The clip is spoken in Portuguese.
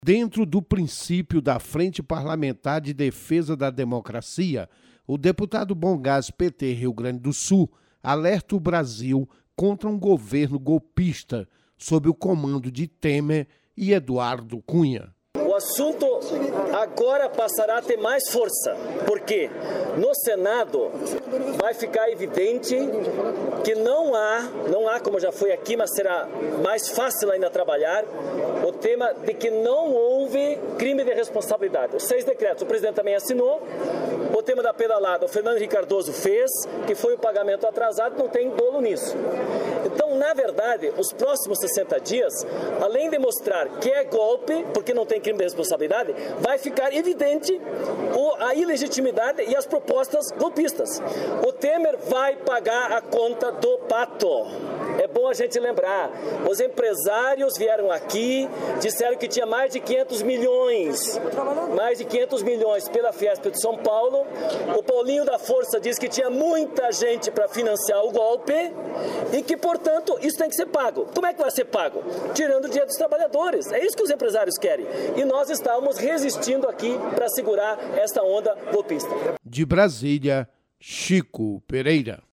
Dentro do princípio da Frente Parlamentar de Defesa da Democracia, o deputado Bom Gás, PT, Rio Grande do Sul, alerta o Brasil contra um governo golpista sob o comando de Temer e Eduardo Cunha. O assunto agora passará a ter mais força, porque no Senado vai ficar evidente que não há, como já foi aqui, mas será mais fácil ainda trabalhar, o tema de que não houve crime de responsabilidade. Os 6 decretos, o presidente também assinou, o tema da pedalada, o Fernando Henrique Cardoso fez, que foi o pagamento atrasado, não tem dolo nisso. Então, na verdade, os próximos 60 dias, além de mostrar que é golpe, porque não tem crime de responsabilidade, vai ficar evidente a ilegitimidade e as propostas golpistas. O Temer vai pagar a conta do pato. É bom a gente lembrar, os empresários vieram aqui, disseram que tinha mais de 500 milhões pela Fiesp de São Paulo. O Paulinho da Força diz que tinha muita gente para financiar o golpe e que, portanto, isso tem que ser pago. Como é que vai ser pago? Tirando o dinheiro dos trabalhadores. É isso que os empresários querem. E nós estávamos resistindo aqui para segurar esta onda golpista. De Brasília, Chico Pereira.